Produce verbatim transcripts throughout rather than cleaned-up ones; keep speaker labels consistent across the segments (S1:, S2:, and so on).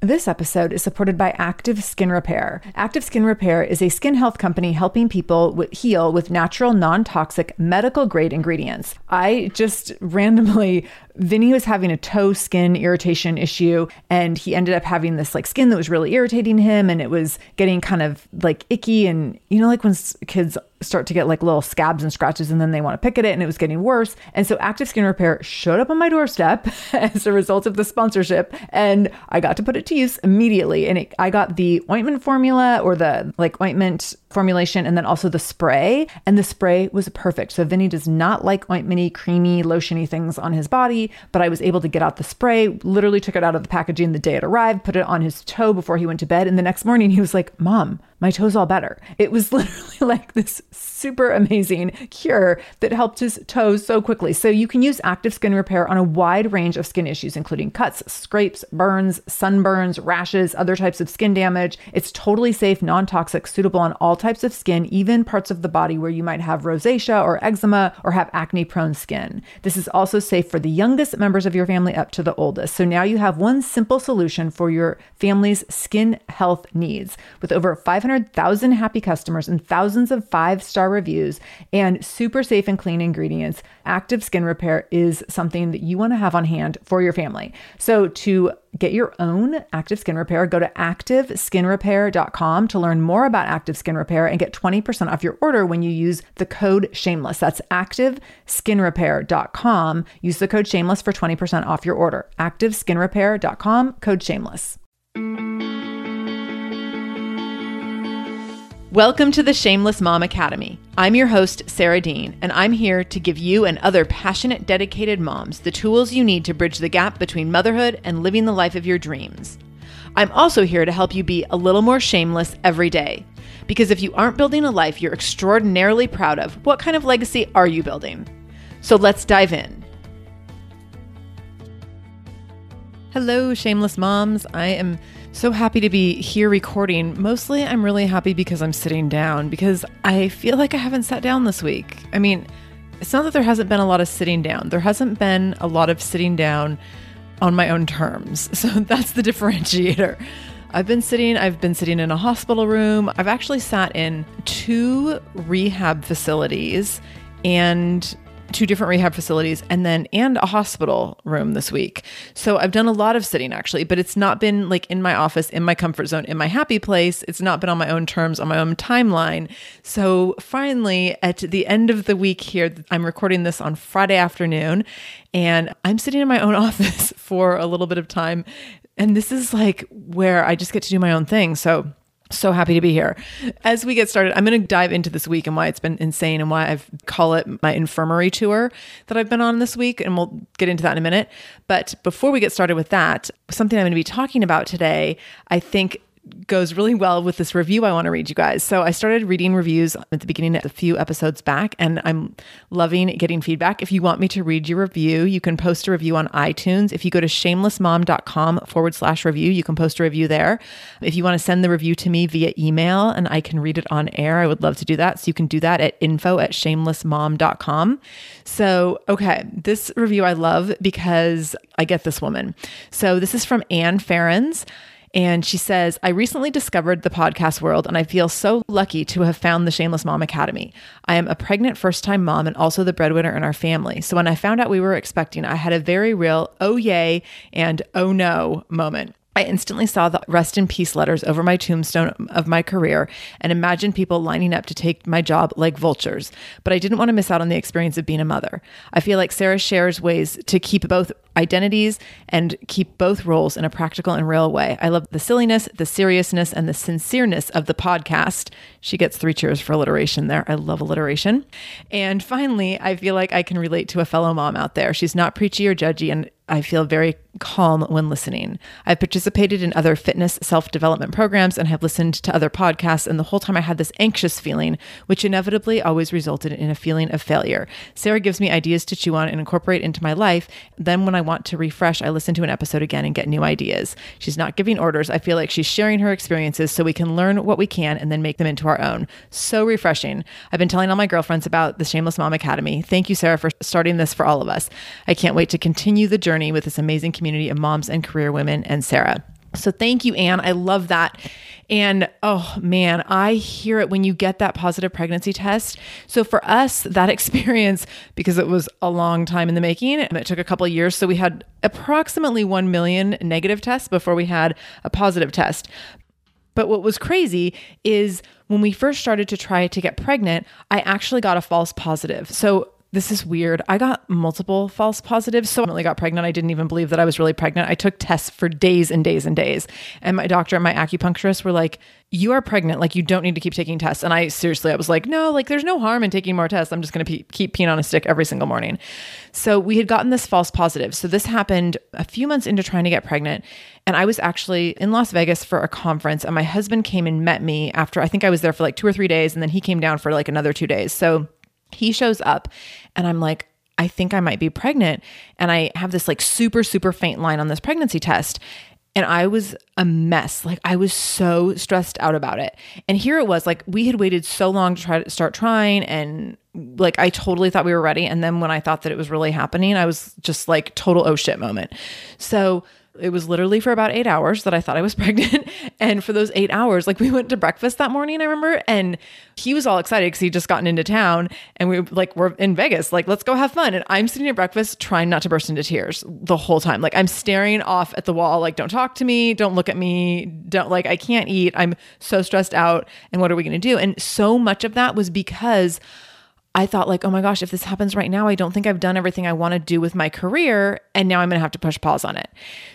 S1: This episode is supported by Active Skin Repair. Active Skin Repair is a skin health company helping people w- heal with natural, non-toxic, medical-grade ingredients. I just randomly, Vinny was having a toe skin irritation issue, and he ended up having this like skin that was really irritating him, and it was getting kind of like icky, and you know, like when s- kids start to get like little scabs and scratches and then they want to pick at it, and it was getting worse. And so Active Skin Repair showed up on my doorstep as a result of the sponsorship, and I got to put it to use immediately. And it, I got the ointment formula, or the like ointment formulation, and then also the spray, and the spray was perfect. So Vinny does not like ointmenty, creamy, lotiony things on his body, but I was able to get out the spray, literally took it out of the packaging the day it arrived, put it on his toe before he went to bed. And the next morning he was like, "Mom, my toe's all better." It was literally like this super amazing cure that helped his toes so quickly. So you can use Active Skin Repair on a wide range of skin issues, including cuts, scrapes, burns, sunburns, rashes, other types of skin damage. It's totally safe, non-toxic, suitable on all types of skin, even parts of the body where you might have rosacea or eczema or have acne-prone skin. This is also safe for the youngest members of your family up to the oldest. So now you have one simple solution for your family's skin health needs. With over five hundred thousand happy customers and thousands of five-star reviews and super safe and clean ingredients, Active Skin Repair is something that you want to have on hand for your family. So to get your own Active Skin Repair, go to active skin repair dot com to learn more about Active Skin Repair and get twenty percent off your order when you use the code SHAMELESS. That's active skin repair dot com. Use the code SHAMELESS for twenty percent off your order. active skin repair dot com, code SHAMELESS. Welcome to the Shameless Mom Academy. I'm your host, Sarah Dean, and I'm here to give you and other passionate, dedicated moms the tools you need to bridge the gap between motherhood and living the life of your dreams. I'm also here to help you be a little more shameless every day. Because if you aren't building a life you're extraordinarily proud of, what kind of legacy are you building? So let's dive in. Hello, Shameless Moms. I am so happy to be here recording. Mostly, I'm really happy because I'm sitting down, because I feel like I haven't sat down this week. I mean, it's not that there hasn't been a lot of sitting down. There hasn't been a lot of sitting down on my own terms. So that's the differentiator. I've been sitting, I've been sitting in a hospital room. I've actually sat in two rehab facilities and two different rehab facilities and then, and a hospital room this week. So I've done a lot of sitting actually, but it's not been like in my office, in my comfort zone, in my happy place. It's not been on my own terms, on my own timeline. So finally at the end of the week here, I'm recording this on Friday afternoon and I'm sitting in my own office for a little bit of time. And this is like where I just get to do my own thing. So So happy to be here. As we get started, I'm going to dive into this week and why it's been insane and why I call it my infirmary tour that I've been on this week. And we'll get into that in a minute. But before we get started with that, something I'm going to be talking about today, I think goes really well with this review I want to read you guys. So I started reading reviews at the beginning of a few episodes back, and I'm loving getting feedback. If you want me to read your review, you can post a review on iTunes. If you go to shamelessmom.com forward slash review, you can post a review there. If you want to send the review to me via email and I can read it on air, I would love to do that. So you can do that at info at shamelessmom dot com. So, okay, this review I love because I get this woman. So this is from Anne Ferrens. And she says, I recently discovered the podcast world and I feel so lucky to have found the Shameless Mom Academy. I am a pregnant first-time mom and also the breadwinner in our family. So when I found out we were expecting, I had a very real oh yay and oh no moment. I instantly saw the rest in peace letters over my tombstone of my career and imagined people lining up to take my job like vultures. But I didn't want to miss out on the experience of being a mother. I feel like Sarah shares ways to keep both identities and keep both roles in a practical and real way. I love the silliness, the seriousness, and the sincereness of the podcast. She gets three cheers for alliteration there. I love alliteration. And finally, I feel like I can relate to a fellow mom out there. She's not preachy or judgy, and I feel very calm when listening. I've participated in other fitness self-development programs and have listened to other podcasts, and the whole time I had this anxious feeling, which inevitably always resulted in a feeling of failure. Sarah gives me ideas to chew on and incorporate into my life. Then when I want to refresh, I listen to an episode again and get new ideas. She's not giving orders. I feel like she's sharing her experiences so we can learn what we can and then make them into our own. So refreshing. I've been telling all my girlfriends about the Shameless Mom Academy. Thank you, Sarah, for starting this for all of us. I can't wait to continue the journey with this amazing community of moms and career women and Sarah. So thank you, Anne. I love that. And oh man, I hear it when you get that positive pregnancy test. So for us, that experience, because it was a long time in the making, and it took a couple of years. So we had approximately one million negative tests before we had a positive test. But what was crazy is when we first started to try to get pregnant, I actually got a false positive. So this is weird. I got multiple false positives. So I really got pregnant. I didn't even believe that I was really pregnant. I took tests for days and days and days. And my doctor and my acupuncturist were like, you are pregnant. Like, you don't need to keep taking tests. And I seriously, I was like, no, like there's no harm in taking more tests. I'm just going to pe- keep peeing on a stick every single morning. So we had gotten this false positive. So this happened a few months into trying to get pregnant. And I was actually in Las Vegas for a conference, and my husband came and met me after, I think I was there for like two or three days. And then he came down for like another two days. So he shows up and I'm like, I think I might be pregnant. And I have this like super, super faint line on this pregnancy test. And I was a mess. Like, I was so stressed out about it. And here it was, like, we had waited so long to try to start trying. And like, I totally thought we were ready. And then when I thought that it was really happening, I was just like total oh shit moment. So it was literally for about eight hours that I thought I was pregnant. And for those eight hours, like, we went to breakfast that morning, I remember, and he was all excited because he'd just gotten into town, and we like, we're in Vegas, like, let's go have fun. And I'm sitting at breakfast trying not to burst into tears the whole time. Like, I'm staring off at the wall, like, don't talk to me, don't look at me, don't, like, I can't eat. I'm so stressed out. And what are we going to do? And so much of that was because I thought, like, oh my gosh, if this happens right now, I don't think I've done everything I want to do with my career. And now I'm going to have to push pause on it.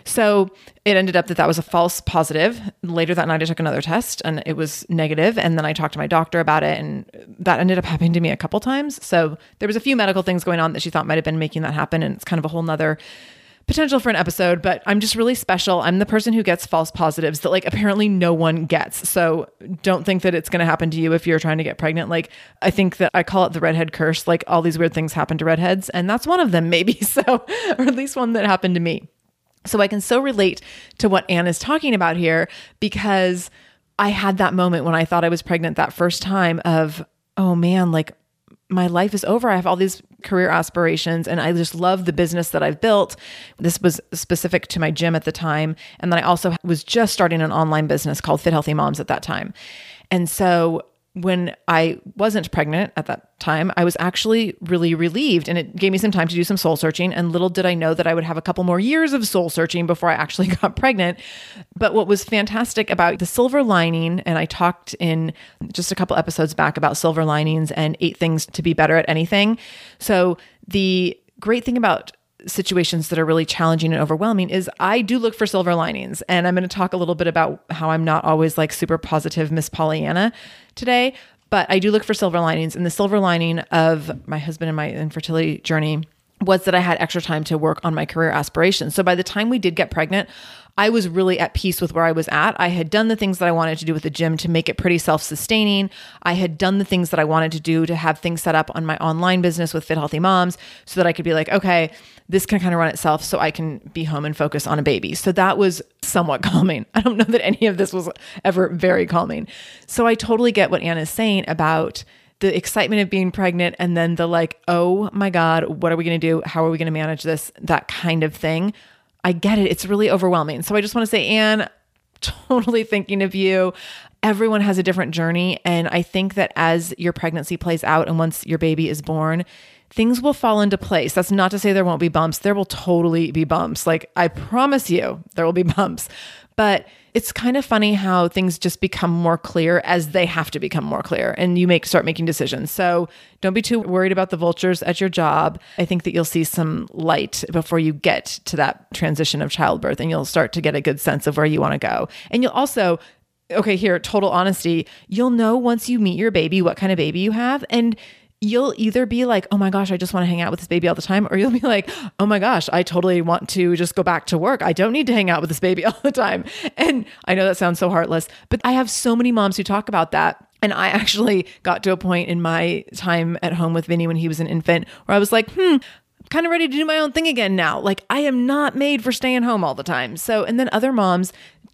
S1: So it ended up that that was a false positive. Later that night, I took another test and it was negative. And then I talked to my doctor about it, and that ended up happening to me a couple times. So there was a few medical things going on that she thought might've been making that happen. And it's kind of a whole nother potential for an episode, but I'm just really special. I'm the person who gets false positives that, like, apparently no one gets. So don't think that it's going to happen to you if you're trying to get pregnant. Like, I think that I call it the redhead curse. Like, all these weird things happen to redheads, and that's one of them, maybe. So, or at least one that happened to me. So I can so relate to what Anne is talking about here, because I had that moment when I thought I was pregnant that first time of, oh man, like, my life is over. I have all these career aspirations and I just love the business that I've built. This was specific to my gym at the time. And then I also was just starting an online business called Fit Healthy Moms at that time. And so when I wasn't pregnant at that time, I was actually really relieved, and it gave me some time to do some soul searching. And little did I know that I would have a couple more years of soul searching before I actually got pregnant. But what was fantastic about the silver lining, and I talked in just a couple episodes back about silver linings and eight things to be better at anything. So the great thing about situations that are really challenging and overwhelming is I do look for silver linings. And I'm going to talk a little bit about how I'm not always like super positive Miss Pollyanna today, but I do look for silver linings. And the silver lining of my husband and my infertility journey was that I had extra time to work on my career aspirations. So by the time we did get pregnant, I was really at peace with where I was at. I had done the things that I wanted to do with the gym to make it pretty self-sustaining. I had done the things that I wanted to do to have things set up on my online business with Fit Healthy Moms so that I could be like, okay, this can kind of run itself so I can be home and focus on a baby. So that was somewhat calming. I don't know that any of this was ever very calming. So I totally get what Anne is saying about the excitement of being pregnant and then the like, oh my God, what are we going to do? How are we going to manage this? That kind of thing. I get it. It's really overwhelming. So I just want to say, Anne, totally thinking of you. Everyone has a different journey. And I think that as your pregnancy plays out and once your baby is born, things will fall into place. That's not to say there won't be bumps. There will totally be bumps. Like, I promise you, there will be bumps. But it's kind of funny how things just become more clear as they have to become more clear, and you make start making decisions. So don't be too worried about the vultures at your job. I think that you'll see some light before you get to that transition of childbirth, and you'll start to get a good sense of where you want to go. And you'll also, okay, here, total honesty, you'll know once you meet your baby what kind of baby you have. And you'll either be like, oh my gosh, I just want to hang out with this baby all the time. Or you'll be like, oh my gosh, I totally want to just go back to work. I don't need to hang out with this baby all the time. And I know that sounds so heartless, but I have so many moms who talk about that. And I actually got to a point in my time at home with Vinny when he was an infant where I was like, hmm, I'm kind of ready to do my own thing again now. Like, I am not made for staying home all the time. So, and then other moms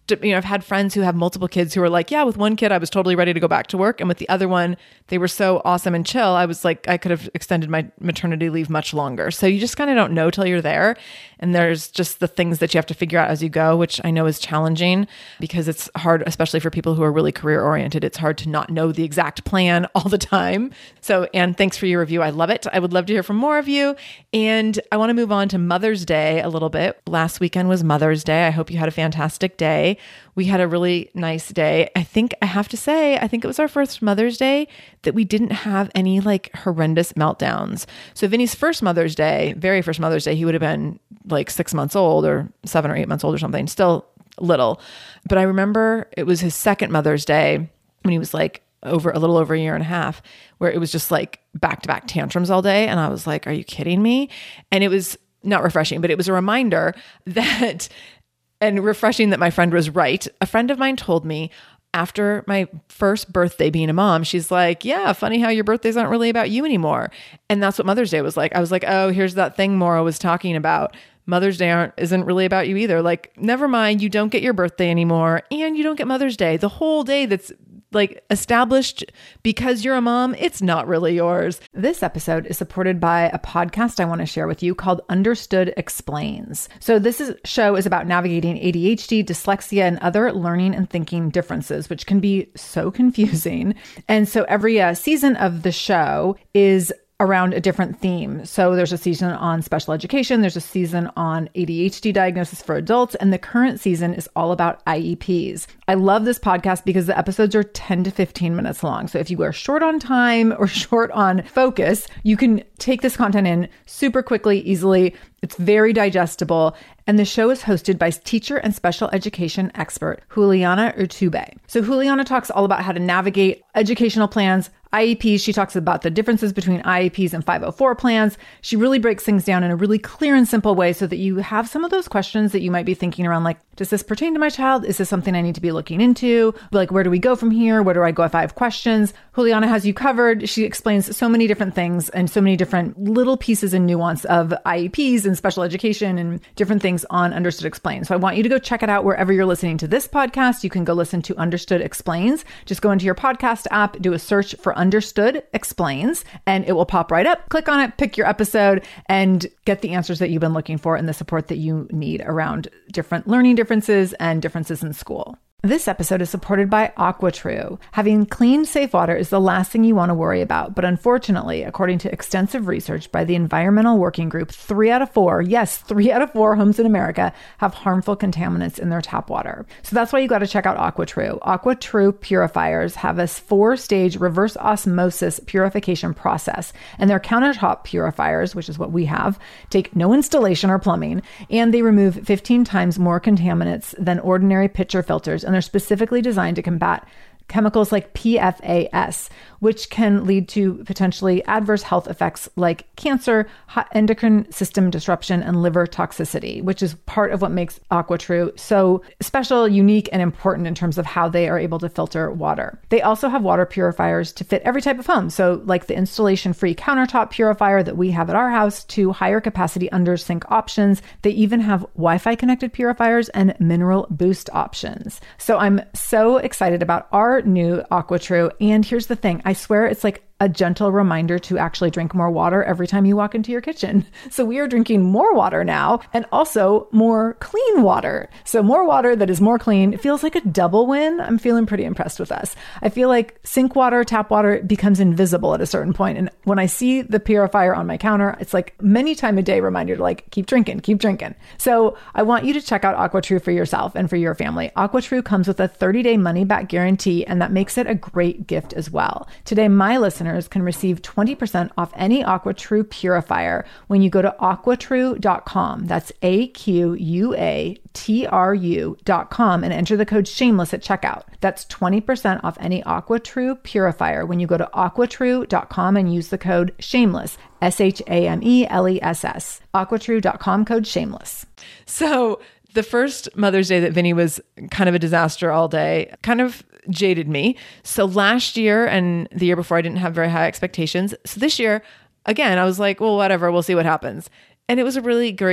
S1: you know, I've had friends who have multiple kids who are like, yeah, with one kid, I was totally ready to go back to work. And with the other one, they were so awesome and chill. I was like, I could have extended my maternity leave much longer. So you just kind of don't know till you're there. And there's just the things that you have to figure out as you go, which I know is challenging because it's hard, especially for people who are really career oriented. It's hard to not know the exact plan all the time. So, Anne, thanks for your review. I love it. I would love to hear from more of you. And I want to move on to Mother's Day a little bit. Last weekend was Mother's Day. I hope you had a fantastic day. We had a really nice day. I think I have to say, I think it was our first Mother's Day that we didn't have any like horrendous meltdowns. So Vinny's first Mother's Day, very first Mother's Day, he would have been like six months old or seven or eight months old or something, still little. But I remember it was his second Mother's Day when he was like over a little over a year and a half, where it was just like back-to-back tantrums all day. And I was like, are you kidding me? And it was not refreshing, but it was a reminder that, and refreshing that my friend was right. A friend of mine told me after my first birthday being a mom, she's like, yeah, funny how your birthdays aren't really about you anymore. And that's what Mother's Day was like. I was like, oh, here's that thing Maura was talking about. Mother's Day aren't, isn't really about you either. Like, never mind, you don't get your birthday anymore and you don't get Mother's Day. The whole day that's like established because you're a mom, it's not really yours. This episode is supported by a podcast I want to share with you called Understood Explains. So this is, show is about navigating A D H D, dyslexia, and other learning and thinking differences, which can be so confusing. And so every uh, season of the show is around a different theme. So there's a season on special education, there's a season on A D H D diagnosis for adults, and the current season is all about I E Ps. I love this podcast because the episodes are ten to fifteen minutes long. So if you are short on time or short on focus, you can take this content in super quickly, easily. It's very digestible. And the show is hosted by teacher and special education expert Juliana Urtubey. So Juliana talks all about how to navigate educational plans, I E Ps. She talks about the differences between I E Ps and five oh four plans. She really breaks things down in a really clear and simple way so that you have some of those questions that you might be thinking around, like, does this pertain to my child? Is this something I need to be looking into? Like, where do we go from here? Where do I go if I have questions? Juliana has you covered. She explains so many different things and so many different little pieces and nuance of I E Ps and special education and different things on Understood Explains. So I want you to go check it out wherever you're listening to this podcast. You can go listen to Understood Explains. Just go into your podcast app, do a search for Understood Explains, and it will pop right up. Click on it, pick your episode, and get the answers that you've been looking for and the support that you need around different learning differences and differences in school. This episode is supported by AquaTrue. Having clean, safe water is the last thing you want to worry about. But unfortunately, according to extensive research by the Environmental Working Group, three out of four, yes, three out of four homes in America have harmful contaminants in their tap water. So that's why you got to check out AquaTrue. AquaTrue purifiers have a four-stage reverse osmosis purification process. And their countertop purifiers, which is what we have, take no installation or plumbing, and they remove fifteen times more contaminants than ordinary pitcher filters. And they're specifically designed to combat chemicals like P F A S, which can lead to potentially adverse health effects like cancer, endocrine system disruption, and liver toxicity, which is part of what makes AquaTrue so special, unique, and important in terms of how they are able to filter water. They also have water purifiers to fit every type of home. So like the installation-free countertop purifier that we have at our house to higher capacity under sink options. They even have Wi-Fi connected purifiers and mineral boost options. So I'm so excited about our new AquaTrue. And here's the thing, I swear it's like a gentle reminder to actually drink more water every time you walk into your kitchen. So we are drinking more water now and also more clean water. So more water that is more clean. It feels like a double win. I'm feeling pretty impressed with us. I feel like sink water, tap water becomes invisible at a certain point. And when I see the purifier on my counter, it's like many time a day reminder to like, keep drinking, keep drinking. So I want you to check out AquaTrue for yourself and for your family. AquaTrue comes with a thirty day money back guarantee, and that makes it a great gift as well. Today, my listeners can receive twenty percent off any AquaTrue purifier when you go to aqua true dot com. That's A Q U A T R U dot com and enter the code shameless at checkout. That's twenty percent off any AquaTrue purifier when you go to aqua true dot com and use the code shameless, S H A M E L E S S. aqua true dot com, code shameless. So the first Mother's Day that Vinny was kind of a disaster all day, kind of jaded me. So last year and the year before, I didn't have very high expectations. So this year, again, I was like, well, whatever, we'll see what happens. And it was a really great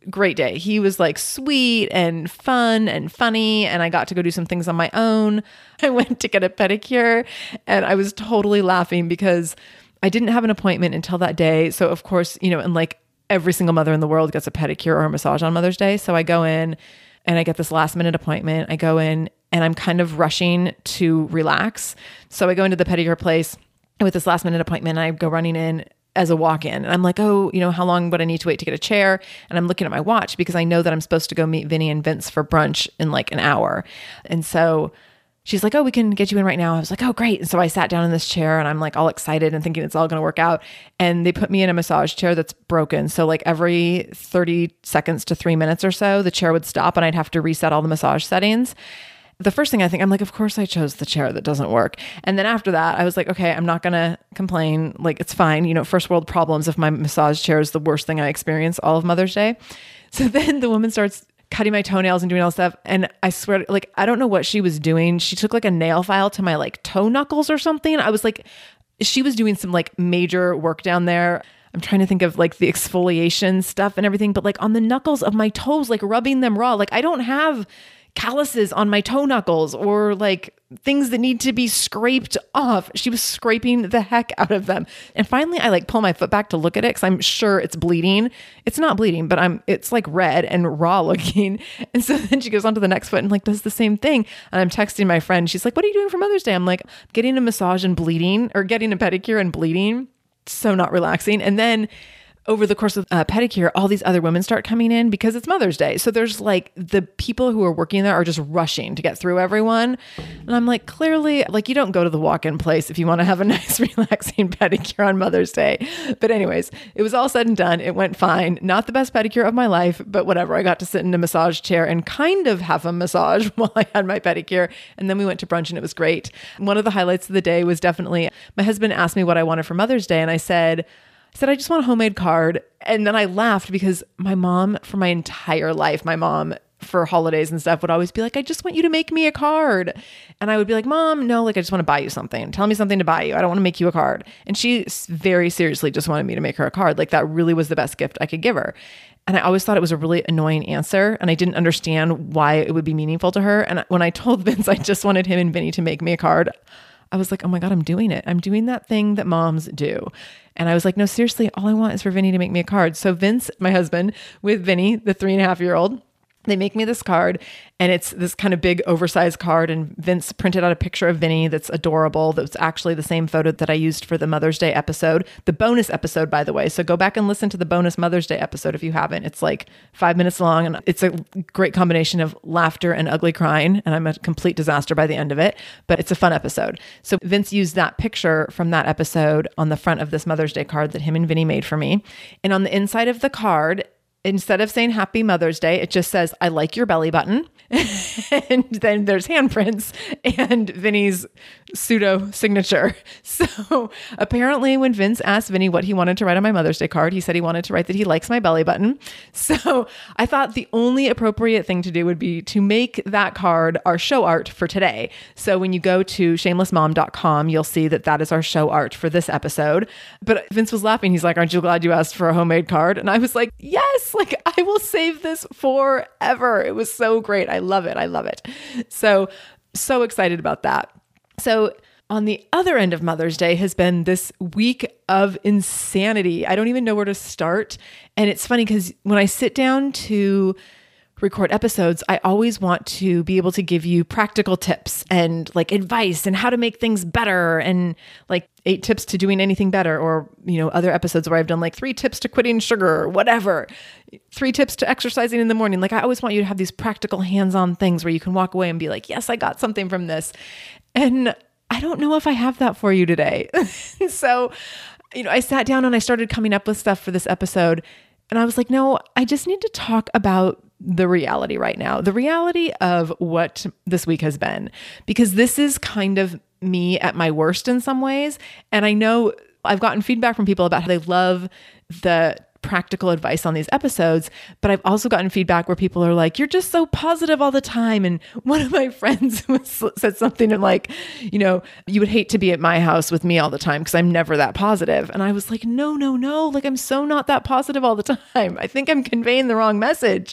S1: great day. He was like sweet and fun and funny. And I got to go do some things on my own. I went to get a pedicure and I was totally laughing because I didn't have an appointment until that day. So of course, you know, and like every single mother in the world gets a pedicure or a massage on Mother's Day. So I go in and I get this last minute appointment. I go in and I'm kind of rushing to relax. So I go into the pedicure place with this last minute appointment. And I go running in as a walk-in. And I'm like, oh, you know, how long would I need to wait to get a chair? And I'm looking at my watch because I know that I'm supposed to go meet Vinny and Vince for brunch in like an hour. And so she's like, oh, we can get you in right now. I was like, oh, great. And so I sat down in this chair and I'm like all excited and thinking it's all going to work out. And they put me in a massage chair that's broken. So like every thirty seconds to three minutes or so, the chair would stop and I'd have to reset all the massage settings. The first thing I think, I'm like, of course I chose the chair that doesn't work. And then after that, I was like, okay, I'm not going to complain. Like, it's fine. You know, first world problems if my massage chair is the worst thing I experience all of Mother's Day. So then the woman starts cutting my toenails and doing all this stuff. And I swear, like, I don't know what she was doing. She took like a nail file to my like toe knuckles or something. I was like, she was doing some like major work down there. I'm trying to think of like the exfoliation stuff and everything, but like on the knuckles of my toes, like rubbing them raw. Like I don't have calluses on my toe knuckles or like things that need to be scraped off. She was scraping the heck out of them. And finally I like pull my foot back to look at it because I'm sure it's bleeding. It's not bleeding, but I'm it's like red and raw looking. And so then she goes on to the next foot and like does the same thing. And I'm texting my friend. She's like, what are you doing for Mother's Day? I'm like, getting a massage and bleeding, or getting a pedicure and bleeding. So not relaxing. And then over the course of a pedicure, all these other women start coming in because it's Mother's Day. So there's like the people who are working there are just rushing to get through everyone. And I'm like, clearly, like you don't go to the walk-in place if you want to have a nice, relaxing pedicure on Mother's Day. But anyways, it was all said and done. It went fine. Not the best pedicure of my life, but whatever. I got to sit in a massage chair and kind of have a massage while I had my pedicure. And then we went to brunch and it was great. One of the highlights of the day was definitely, my husband asked me what I wanted for Mother's Day. And I said, I said, I just want a homemade card. And then I laughed because my mom, for my entire life, my mom for holidays and stuff would always be like, I just want you to make me a card. And I would be like, Mom, no, like I just want to buy you something. Tell me something to buy you. I don't want to make you a card. And she very seriously just wanted me to make her a card. Like that really was the best gift I could give her. And I always thought it was a really annoying answer. And I didn't understand why it would be meaningful to her. And when I told Vince I just wanted him and Vinny to make me a card, I was like, oh my God, I'm doing it. I'm doing that thing that moms do. And I was like, no, seriously, all I want is for Vinny to make me a card. So Vince, my husband, with Vinny, the three and a half year old, they make me this card and it's this kind of big oversized card. And Vince printed out a picture of Vinny that's adorable. That's actually the same photo that I used for the Mother's Day episode, the bonus episode, by the way. So go back and listen to the bonus Mother's Day episode if you haven't. It's like five minutes long and it's a great combination of laughter and ugly crying. And I'm a complete disaster by the end of it, but it's a fun episode. So Vince used that picture from that episode on the front of this Mother's Day card that him and Vinny made for me. And on the inside of the card, instead of saying Happy Mother's Day, it just says, I like your belly button. And then there's handprints and Vinny's pseudo signature. So apparently when Vince asked Vinny what he wanted to write on my Mother's Day card, he said he wanted to write that he likes my belly button. So I thought the only appropriate thing to do would be to make that card our show art for today. So when you go to shameless mom dot com, you'll see that that is our show art for this episode. But Vince was laughing. He's like, aren't you glad you asked for a homemade card? And I was like, yes, like I will save this forever. It was so great. I love it. I love it. So, so excited about that. So on the other end of Mother's Day has been this week of insanity. I don't even know where to start. And it's funny because when I sit down to record episodes, I always want to be able to give you practical tips and like advice and how to make things better and like eight tips to doing anything better, or, you know, other episodes where I've done like three tips to quitting sugar or whatever, three tips to exercising in the morning. Like I always want you to have these practical hands-on things where you can walk away and be like, yes, I got something from this. And I don't know if I have that for you today. So, you know, I sat down and I started coming up with stuff for this episode and I was like, no, I just need to talk about the reality right now, the reality of what this week has been, because this is kind of me at my worst in some ways. And I know I've gotten feedback from people about how they love the practical advice on these episodes, but I've also gotten feedback where people are like, you're just so positive all the time. And one of my friends was, said something like, you know, you would hate to be at my house with me all the time because I'm never that positive. And I was like, no, no, no, like I'm so not that positive all the time. I think I'm conveying the wrong message.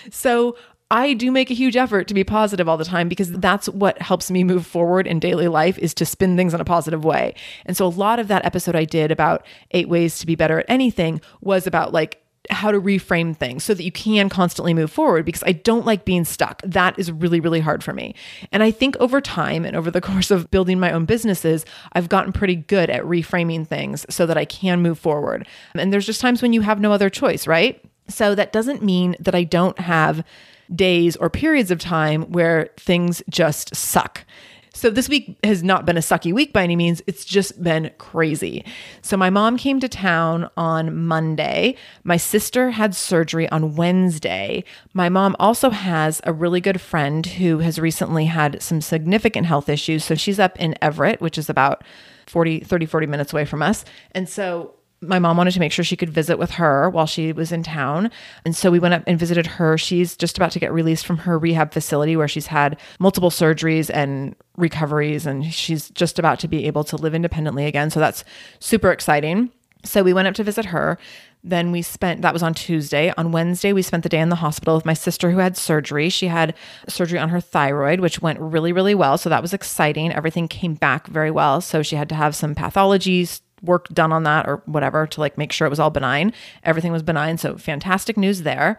S1: So I do make a huge effort to be positive all the time because that's what helps me move forward in daily life, is to spin things in a positive way. And so a lot of that episode I did about eight ways to be better at anything was about like how to reframe things so that you can constantly move forward, because I don't like being stuck. That is really, really hard for me. And I think over time and over the course of building my own businesses, I've gotten pretty good at reframing things so that I can move forward. And there's just times when you have no other choice, right? So that doesn't mean that I don't have days or periods of time where things just suck. So this week has not been a sucky week by any means. It's just been crazy. So my mom came to town on Monday. My sister had surgery on Wednesday. My mom also has a really good friend who has recently had some significant health issues. So she's up in Everett, which is about forty, thirty, forty minutes away from us. And so my mom wanted to make sure she could visit with her while she was in town. And so we went up and visited her. She's just about to get released from her rehab facility where she's had multiple surgeries and recoveries, and she's just about to be able to live independently again. So that's super exciting. So we went up to visit her. Then we spent, that was on Tuesday. On Wednesday, we spent the day in the hospital with my sister who had surgery. She had surgery on her thyroid, which went really, really well. So that was exciting. Everything came back very well. So she had to have some pathologies work done on that or whatever to like make sure it was all benign. Everything was benign. So fantastic news there.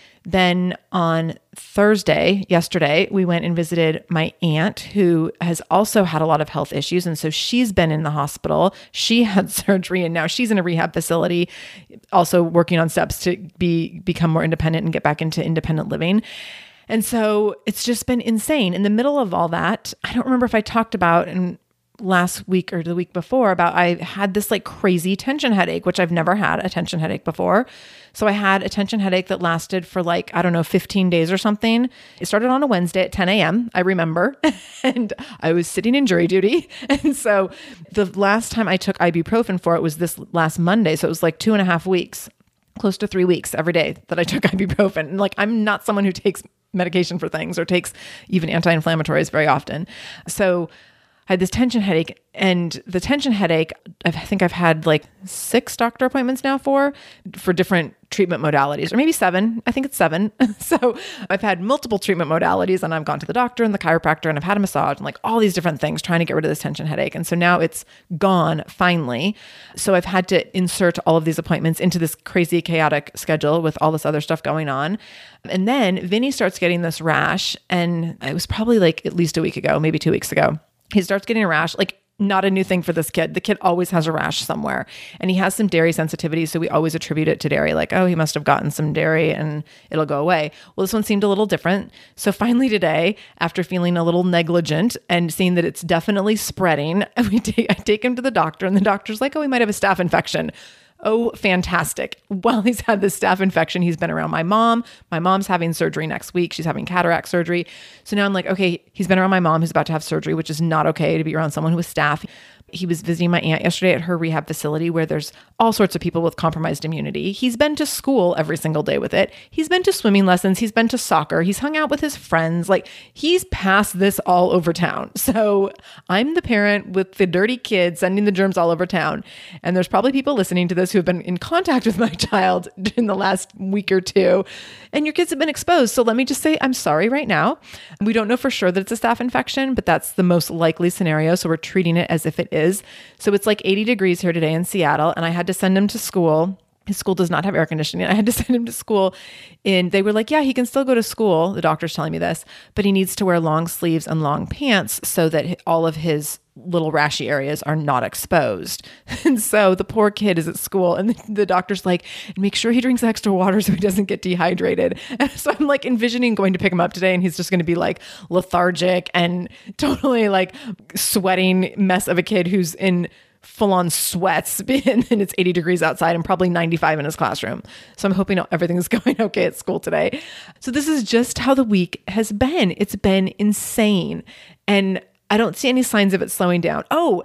S1: Then on Thursday, yesterday, we went and visited my aunt who has also had a lot of health issues. And so she's been in the hospital. She had surgery and now she's in a rehab facility, also working on steps to be become more independent and get back into independent living. And so it's just been insane. In the middle of all that, I don't remember if I talked about and last week or the week before about I had this like crazy tension headache, which I've never had a tension headache before. So I had a tension headache that lasted for like, I don't know, fifteen days or something. It started on a Wednesday at ten a.m. I remember, and I was sitting in jury duty. And so the last time I took ibuprofen for it was this last Monday. So it was like two and a half weeks, close to three weeks every day that I took ibuprofen. And like, I'm not someone who takes medication for things or takes even anti-inflammatories very often. So I had this tension headache, and the tension headache, I think I've had like six doctor appointments now for, for different treatment modalities, or maybe seven. I think it's seven. So I've had multiple treatment modalities, and I've gone to the doctor and the chiropractor, and I've had a massage and like all these different things trying to get rid of this tension headache. And so now it's gone finally. So I've had to insert all of these appointments into this crazy chaotic schedule with all this other stuff going on. And then Vinny starts getting this rash, and it was probably like at least a week ago, maybe two weeks ago. He starts getting a rash, like not a new thing for this kid. The kid always has a rash somewhere, and he has some dairy sensitivity. So we always attribute it to dairy, like, oh, he must have gotten some dairy and it'll go away. Well, this one seemed a little different. So finally today, after feeling a little negligent and seeing that it's definitely spreading, we take, I take him to the doctor, and the doctor's like, oh, he might have a staph infection. Oh, fantastic. While he's had this staph infection, he's been around my mom. My mom's having surgery next week. She's having cataract surgery. So now I'm like, okay, he's been around my mom who's about to have surgery, which is not okay to be around someone who has staph. He was visiting my aunt yesterday at her rehab facility where there's all sorts of people with compromised immunity. He's been to school every single day with it. He's been to swimming lessons. He's been to soccer. He's hung out with his friends. Like, he's passed this all over town. So I'm the parent with the dirty kid sending the germs all over town. And there's probably people listening to this who have been in contact with my child in the last week or two. And your kids have been exposed. So let me just say, I'm sorry right now. We don't know for sure that it's a staph infection, but that's the most likely scenario. So we're treating it as if it is. So it's like eighty degrees here today in Seattle, and I had to send him to school. His school does not have air conditioning. I had to send him to school, and they were like, yeah, he can still go to school. The doctor's telling me this, but he needs to wear long sleeves and long pants so that all of his little rashy areas are not exposed. And so the poor kid is at school, and the, the doctor's like, make sure he drinks extra water so he doesn't get dehydrated. And so I'm like envisioning going to pick him up today, and he's just going to be like lethargic and totally like sweating mess of a kid who's in full on sweats and it's eighty degrees outside and probably ninety-five in his classroom. So I'm hoping everything's going okay at school today. So this is just how the week has been. It's been insane. And I don't see any signs of it slowing down. Oh,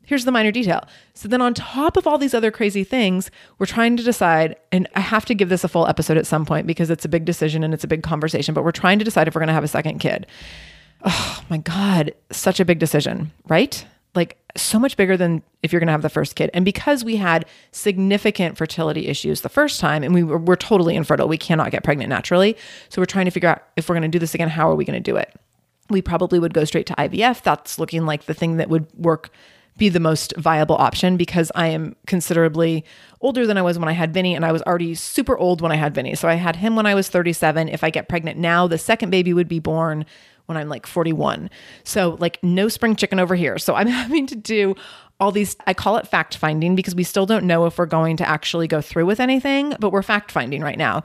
S1: here's the minor detail. So then on top of all these other crazy things, we're trying to decide, and I have to give this a full episode at some point because it's a big decision and it's a big conversation, but we're trying to decide if we're going to have a second kid. Oh my God, such a big decision, right? Like so much bigger than if you're going to have the first kid. And because we had significant fertility issues the first time and we were, we're totally infertile, we cannot get pregnant naturally. So we're trying to figure out if we're going to do this again, how are we going to do it? We probably would go straight to I V F. That's looking like the thing that would work, be the most viable option because I am considerably older than I was when I had Vinny, and I was already super old when I had Vinny. So I had him when I was thirty-seven. If I get pregnant now, the second baby would be born when I'm like forty-one. So like no spring chicken over here. So I'm having to do all these, I call it fact finding because we still don't know if we're going to actually go through with anything, but we're fact finding right now.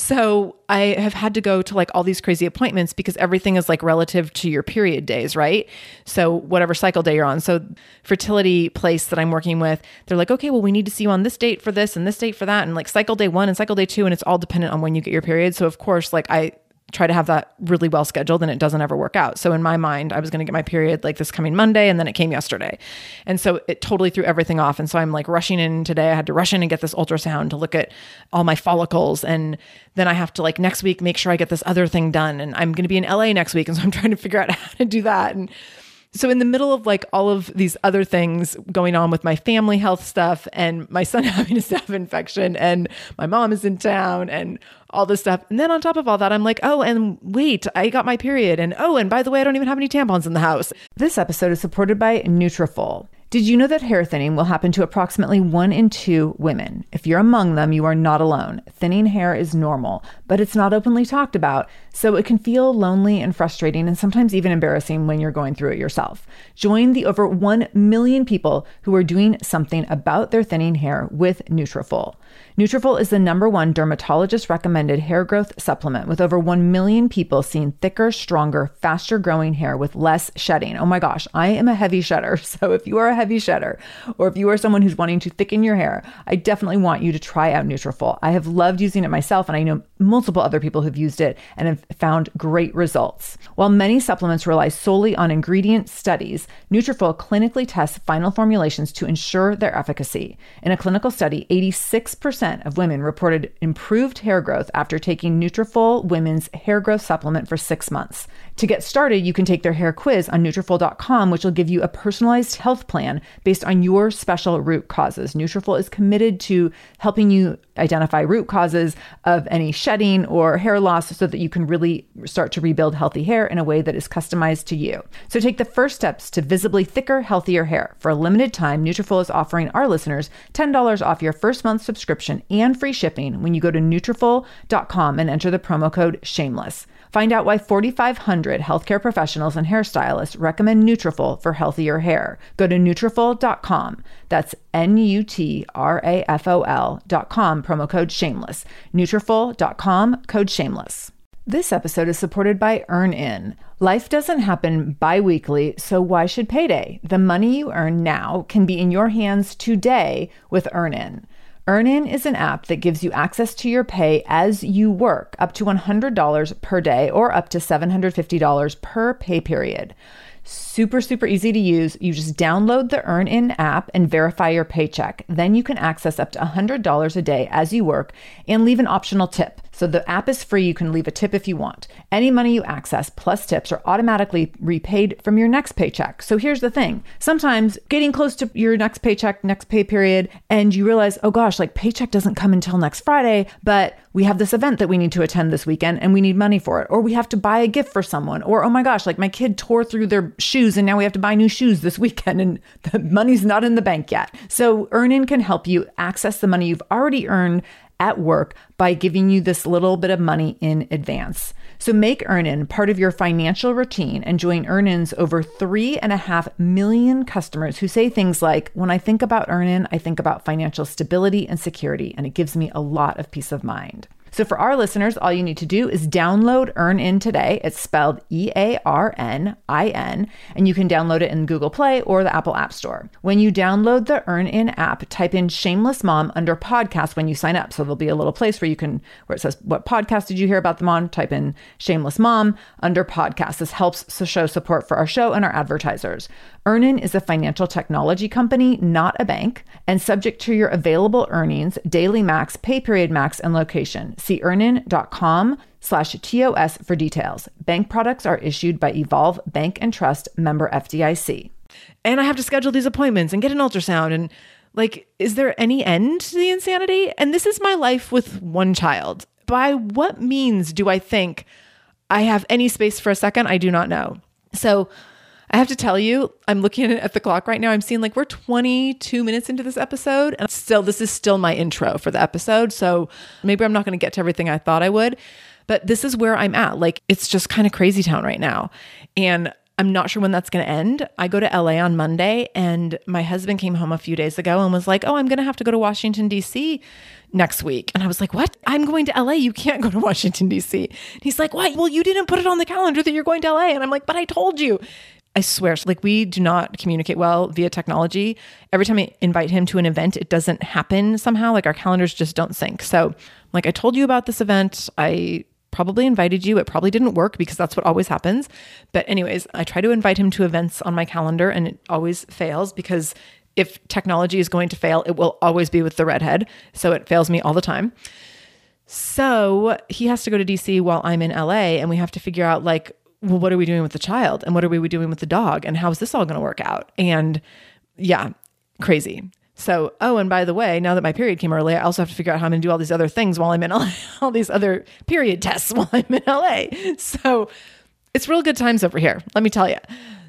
S1: So I have had to go to like all these crazy appointments because everything is like relative to your period days, right? So whatever cycle day you're on. So fertility place that I'm working with, they're like, okay, well, we need to see you on this date for this and this date for that. And like cycle day one and cycle day two. And it's all dependent on when you get your period. So of course, like I try to have that really well scheduled and it doesn't ever work out. So in my mind, I was going to get my period like this coming Monday and then it came yesterday. And so it totally threw everything off. And so I'm like rushing in today. I had to rush in and get this ultrasound to look at all my follicles. And then I have to like next week, make sure I get this other thing done. And I'm going to be in L A next week. And so I'm trying to figure out how to do that. And so in the middle of like all of these other things going on with my family health stuff and my son having a staph infection and my mom is in town and all this stuff. And then on top of all that, I'm like, oh, and wait, I got my period. And oh, and by the way, I don't even have any tampons in the house. This episode is supported by Nutrafol. Did you know that hair thinning will happen to approximately one in two women? If you're among them, you are not alone. Thinning hair is normal, but it's not openly talked about, so it can feel lonely and frustrating and sometimes even embarrassing when you're going through it yourself. Join the over one million people who are doing something about their thinning hair with Nutrafol. Nutrafol is the number one dermatologist recommended hair growth supplement with over one million people seeing thicker, stronger, faster growing hair with less shedding. Oh my gosh, I am a heavy shedder. So if you are a heavy shedder or if you are someone who's wanting to thicken your hair, I definitely want you to try out Nutrafol. I have loved using it myself and I know multiple other people who've used it and have found great results. While many supplements rely solely on ingredient studies, Nutrafol clinically tests final formulations to ensure their efficacy. In a clinical study, eighty-six percent of women reported improved hair growth after taking Nutrafol Women's Hair Growth Supplement for six months. To get started, you can take their hair quiz on Nutrafol dot com, which will give you a personalized health plan based on your special root causes. Nutrafol is committed to helping you identify root causes of any shedding or hair loss so that you can really start to rebuild healthy hair in a way that is customized to you. So take the first steps to visibly thicker, healthier hair. For a limited time, Nutrafol is offering our listeners ten dollars off your first month subscription and free shipping when you go to Nutrafol dot com and enter the promo code SHAMELESS. Find out why forty-five hundred healthcare professionals and hairstylists recommend Nutrafol for healthier hair. Go to Nutrafol dot com. That's N U T R A F O L dot com, promo code SHAMELESS. Nutrafol dot com, code SHAMELESS. This episode is supported by EarnIn. Life doesn't happen bi-weekly, so why should payday? The money you earn now can be in your hands today with EarnIn. EarnIn is an app that gives you access to your pay as you work, up to one hundred dollars per day or up to seven hundred fifty dollars per pay period. Super, super easy to use. You just download the EarnIn app and verify your paycheck. Then you can access up to one hundred dollars a day as you work and leave an optional tip. So the app is free. You can leave a tip if you want. Any money you access plus tips are automatically repaid from your next paycheck. So here's the thing. Sometimes getting close to your next paycheck, next pay period, and you realize, oh gosh, like paycheck doesn't come until next Friday, but we have this event that we need to attend this weekend and we need money for it. Or we have to buy a gift for someone. Or, oh my gosh, like my kid tore through their shoes and now we have to buy new shoes this weekend and the money's not in the bank yet. So EarnIn can help you access the money you've already earned at work by giving you this little bit of money in advance. So make EarnIn part of your financial routine and join EarnIn's over three and a half million customers who say things like, when I think about EarnIn, I think about financial stability and security, and it gives me a lot of peace of mind. So for our listeners, all you need to do is download EarnIn today. It's spelled E A R N I N, and you can download it in Google Play or the Apple App Store. When you download the EarnIn app, type in Shameless Mom under podcast when you sign up. So there'll be a little place where you can, where it says, what podcast did you hear about them on? Type in Shameless Mom under podcast. This helps to show support for our show and our advertisers. EarnIn is a financial technology company, not a bank, and subject to your available earnings, daily max, pay period max, and location. See earnin.com slash TOS for details. Bank products are issued by Evolve Bank and Trust, member F D I C. And I have to schedule these appointments and get an ultrasound. And like, is there any end to the insanity? And this is my life with one child. By what means do I think I have any space for a second? I do not know. So I have to tell you, I'm looking at the clock right now. I'm seeing like we're twenty-two minutes into this episode, and still, this is still my intro for the episode. So maybe I'm not going to get to everything I thought I would, but this is where I'm at. Like, it's just kind of crazy town right now. And I'm not sure when that's going to end. I go to L A on Monday, and my husband came home a few days ago and was like, oh, I'm going to have to go to Washington, D C next week. And I was like, what? I'm going to L A. You can't go to Washington, D C. And he's like, what? Well, you didn't put it on the calendar that you're going to L A. And I'm like, but I told you. I swear, like, we do not communicate well via technology. Every time I invite him to an event, it doesn't happen somehow. Like, our calendars just don't sync. So like, I told you about this event. I probably invited you. It probably didn't work because that's what always happens. But anyways, I try to invite him to events on my calendar, and it always fails because if technology is going to fail, it will always be with the redhead. So it fails me all the time. So he has to go to D C while I'm in L A, and we have to figure out, like, well, what are we doing with the child? And what are we doing with the dog? And how is this all going to work out? And yeah, crazy. So, oh, and by the way, now that my period came early, I also have to figure out how I'm going to do all these other things while I'm in L A, all these other period tests while I'm in L A. So it's real good times over here, let me tell you.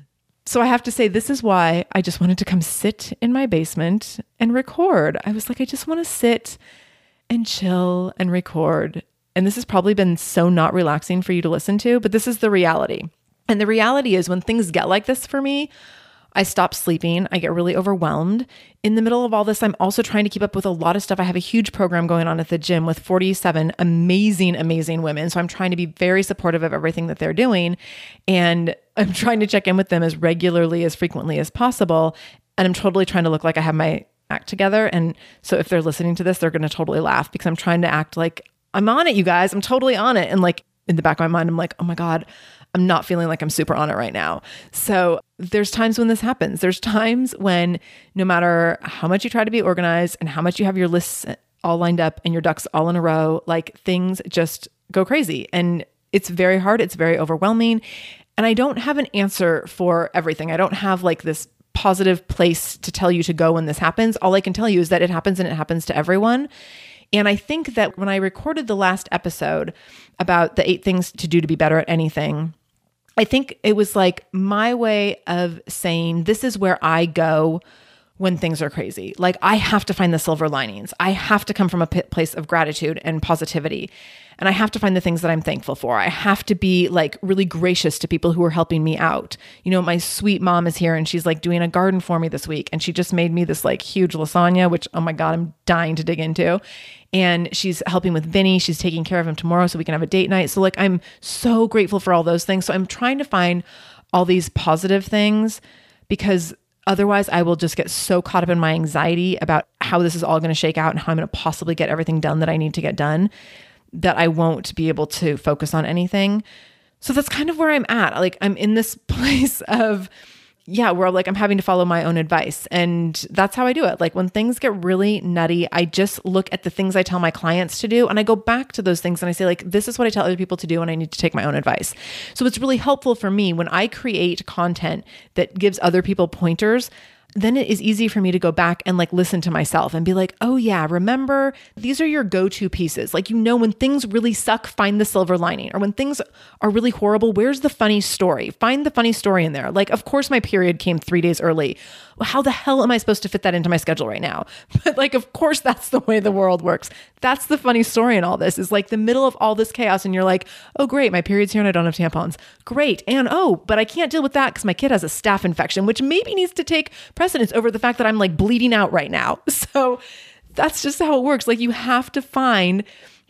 S1: So I have to say, this is why I just wanted to come sit in my basement and record. I was like, I just want to sit and chill and record. And this has probably been so not relaxing for you to listen to, but this is the reality. And the reality is, when things get like this for me, I stop sleeping. I get really overwhelmed. In the middle of all this, I'm also trying to keep up with a lot of stuff. I have a huge program going on at the gym with forty-seven amazing, amazing women. So I'm trying to be very supportive of everything that they're doing. And I'm trying to check in with them as regularly, as frequently as possible. And I'm totally trying to look like I have my act together. And so if they're listening to this, they're going to totally laugh because I'm trying to act like I'm on it, you guys. I'm totally on it. And like, in the back of my mind, I'm like, oh my God, I'm not feeling like I'm super on it right now. So there's times when this happens. There's times when no matter how much you try to be organized and how much you have your lists all lined up and your ducks all in a row, like, things just go crazy. And it's very hard. It's very overwhelming. And I don't have an answer for everything. I don't have like this positive place to tell you to go when this happens. All I can tell you is that it happens, and it happens to everyone. And I think that when I recorded the last episode about the eight things to do to be better at anything, I think it was like my way of saying, this is where I go when things are crazy. Like, I have to find the silver linings. I have to come from a place of gratitude and positivity. And I have to find the things that I'm thankful for. I have to be like really gracious to people who are helping me out. You know, my sweet mom is here, and she's like doing a garden for me this week. And she just made me this like huge lasagna, which, oh my God, I'm dying to dig into. And she's helping with Vinny. She's taking care of him tomorrow so we can have a date night. So like, I'm so grateful for all those things. So I'm trying to find all these positive things, because otherwise I will just get so caught up in my anxiety about how this is all going to shake out and how I'm going to possibly get everything done that I need to get done, that I won't be able to focus on anything. So that's kind of where I'm at. Like, I'm in this place of, yeah, where like I'm having to follow my own advice. And that's how I do it. Like, when things get really nutty, I just look at the things I tell my clients to do, and I go back to those things and I say, like, this is what I tell other people to do, and I need to take my own advice. So it's really helpful for me when I create content that gives other people pointers. Then it is easy for me to go back and like listen to myself and be like, oh yeah, remember, these are your go-to pieces. Like, you know, when things really suck, find the silver lining. Or when things are really horrible, where's the funny story? Find the funny story in there. Like, of course my period came three days early. How the hell am I supposed to fit that into my schedule right now? But like, of course that's the way the world works. That's the funny story in all this, is like the middle of all this chaos, and you're like, oh great, my period's here and I don't have tampons. Great. And oh, but I can't deal with that because my kid has a staph infection, which maybe needs to take precedence over the fact that I'm like bleeding out right now. So that's just how it works. Like, you have to find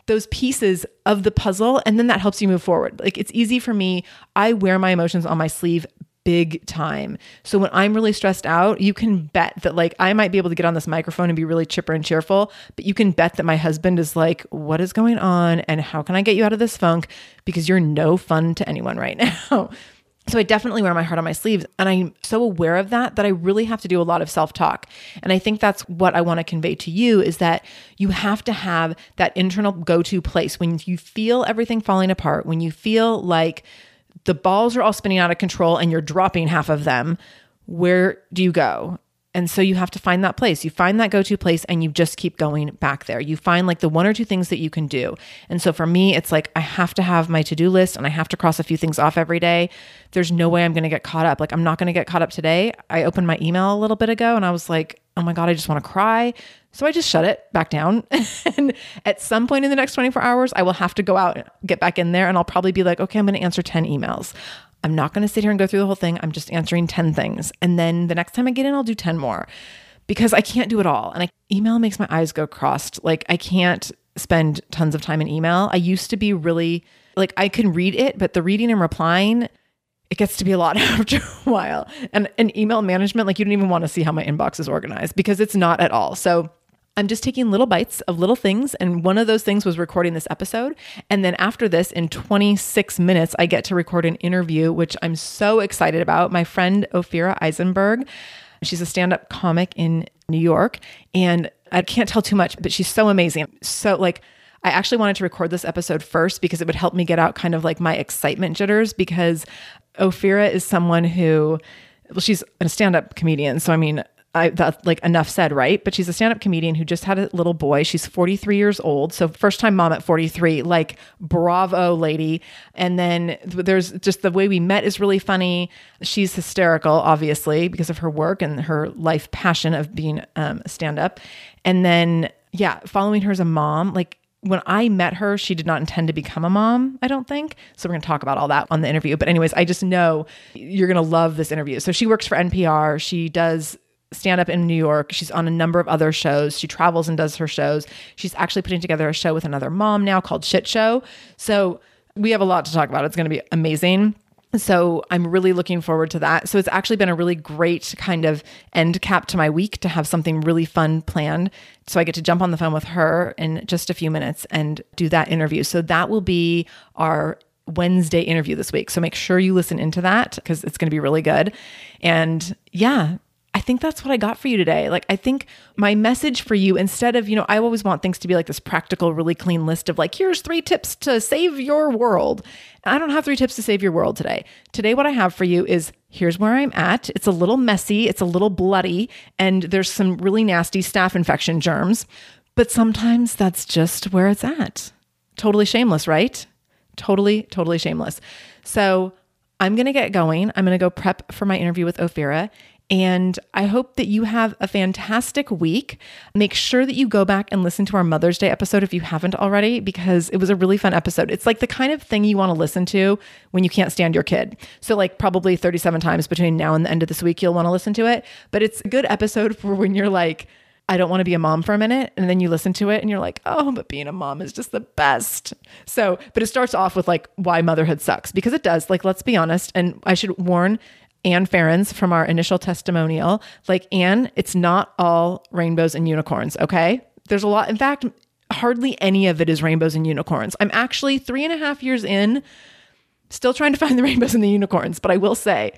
S1: those pieces of the puzzle, and then that helps you move forward. Like, it's easy for me. I wear my emotions on my sleeve big time. So when I'm really stressed out, you can bet that like I might be able to get on this microphone and be really chipper and cheerful, but you can bet that my husband is like, what is going on? And how can I get you out of this funk? Because you're no fun to anyone right now. So I definitely wear my heart on my sleeves. And I'm so aware of that, that I really have to do a lot of self-talk. And I think that's what I want to convey to you, is that you have to have that internal go-to place when you feel everything falling apart, when you feel like the balls are all spinning out of control and you're dropping half of them. Where do you go? And so you have to find that place. You find that go-to place and you just keep going back there. You find like the one or two things that you can do. And so for me, it's like I have to have my to-do list and I have to cross a few things off every day. There's no way I'm going to get caught up. Like, I'm not going to get caught up today. I opened my email a little bit ago and I was like, oh my God, I just want to cry. So I just shut it back down. And at some point in the next twenty-four hours, I will have to go out, get back in there, and I'll probably be like, okay, I'm going to answer ten emails. I'm not going to sit here and go through the whole thing. I'm just answering ten things. And then the next time I get in, I'll do ten more, because I can't do it all. And I, email makes my eyes go crossed. Like, I can't spend tons of time in email. I used to be really like, I can read it, but the reading and replying, it gets to be a lot after a while. And, and email management, like, you don't even want to see how my inbox is organized, because it's not at all. So I'm just taking little bites of little things. And one of those things was recording this episode. And then after this, in twenty-six minutes, I get to record an interview, which I'm so excited about. My friend Ophira Eisenberg, she's a stand-up comic in New York. And I can't tell too much, but she's so amazing. So like, I actually wanted to record this episode first because it would help me get out kind of like my excitement jitters, because Ophira is someone who, well, she's a stand-up comedian. So I mean, I, that's like enough said, right? But she's a stand-up comedian who just had a little boy. She's forty-three years old. So first time mom at forty-three, like, bravo, lady. And then there's just the way we met is really funny. She's hysterical, obviously, because of her work and her life passion of being um, a stand-up. And then, yeah, following her as a mom, like, when I met her, she did not intend to become a mom, I don't think. So we're going to talk about all that on the interview. But anyways, I just know you're going to love this interview. So she works for N P R. She does stand up in New York. She's on a number of other shows. She travels and does her shows. She's actually putting together a show with another mom now called Shit Show. So we have a lot to talk about. It's going to be amazing. So I'm really looking forward to that. So it's actually been a really great kind of end cap to my week to have something really fun planned. So I get to jump on the phone with her in just a few minutes and do that interview. So that will be our Wednesday interview this week. So make sure you listen into that, because it's going to be really good. And yeah, I think that's what I got for you today. Like, I think my message for you, instead of, you know, I always want things to be like this practical, really clean list of like, here's three tips to save your world. And I don't have three tips to save your world today. Today, what I have for you is, here's where I'm at. It's a little messy. It's a little bloody. And there's some really nasty staph infection germs. But sometimes that's just where it's at. Totally shameless, right? Totally, totally shameless. So I'm going to get going. I'm going to go prep for my interview with Ophira. And I hope that you have a fantastic week. Make sure that you go back and listen to our Mother's Day episode if you haven't already, because it was a really fun episode. It's like the kind of thing you want to listen to when you can't stand your kid. So like probably thirty-seven times between now and the end of this week, you'll want to listen to it. But it's a good episode for when you're like, I don't want to be a mom for a minute. And then you listen to it and you're like, oh, but being a mom is just the best. So, but it starts off with like why motherhood sucks, because it does. Like, let's be honest. And I should warn Anne Ferrens from our initial testimonial, like, Anne, it's not all rainbows and unicorns, okay? There's a lot. In fact, hardly any of it is rainbows and unicorns. I'm actually three and a half years in, still trying to find the rainbows and the unicorns. But I will say,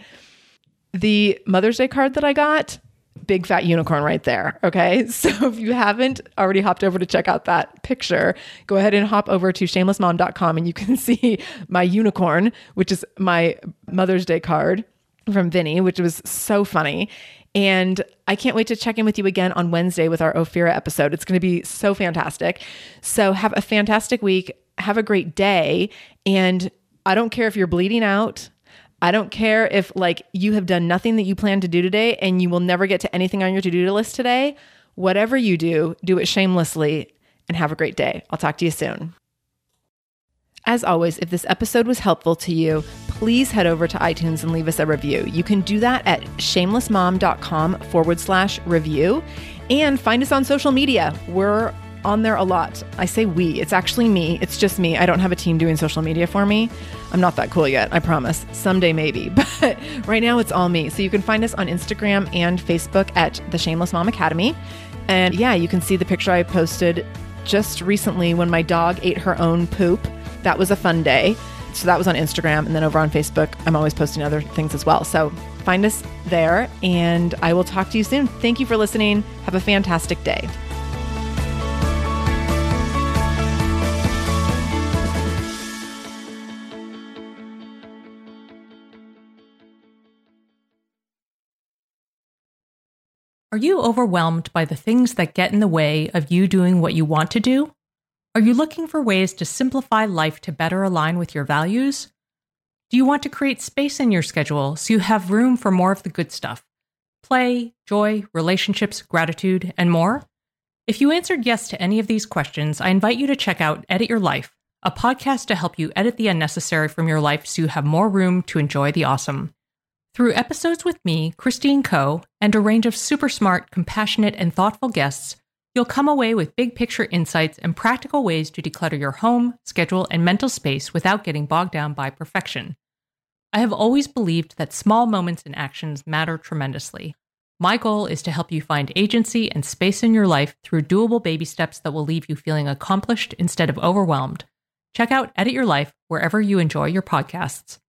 S1: the Mother's Day card that I got, big fat unicorn right there, okay? So if you haven't already hopped over to check out that picture, go ahead and hop over to shameless mom dot com and you can see my unicorn, which is my Mother's Day card from Vinny, which was so funny. And I can't wait to check in with you again on Wednesday with our Ophira episode. It's going to be so fantastic. So have a fantastic week. Have a great day. And I don't care if you're bleeding out. I don't care if like you have done nothing that you plan to do today and you will never get to anything on your to-do list today. Whatever you do, do it shamelessly and have a great day. I'll talk to you soon. As always, if this episode was helpful to you, please head over to iTunes and leave us a review. You can do that at shameless mom dot com forward slash review and find us on social media. We're on there a lot. I say we, it's actually me. It's just me. I don't have a team doing social media for me. I'm not that cool yet, I promise. Someday maybe, but right now it's all me. So you can find us on Instagram and Facebook at the Shameless Mom Academy. And yeah, you can see the picture I posted just recently when my dog ate her own poop. That was a fun day. So that was on Instagram. And then over on Facebook, I'm always posting other things as well. So find us there and I will talk to you soon. Thank you for listening. Have a fantastic day.
S2: Are you overwhelmed by the things that get in the way of you doing what you want to do? Are you looking for ways to simplify life to better align with your values? Do you want to create space in your schedule so you have room for more of the good stuff? Play, joy, relationships, gratitude, and more? If you answered yes to any of these questions, I invite you to check out Edit Your Life, a podcast to help you edit the unnecessary from your life so you have more room to enjoy the awesome. Through episodes with me, Christine Coe, and a range of super smart, compassionate, and thoughtful guests, you'll come away with big picture insights and practical ways to declutter your home, schedule, and mental space without getting bogged down by perfection. I have always believed that small moments and actions matter tremendously. My goal is to help you find agency and space in your life through doable baby steps that will leave you feeling accomplished instead of overwhelmed. Check out Edit Your Life wherever you enjoy your podcasts.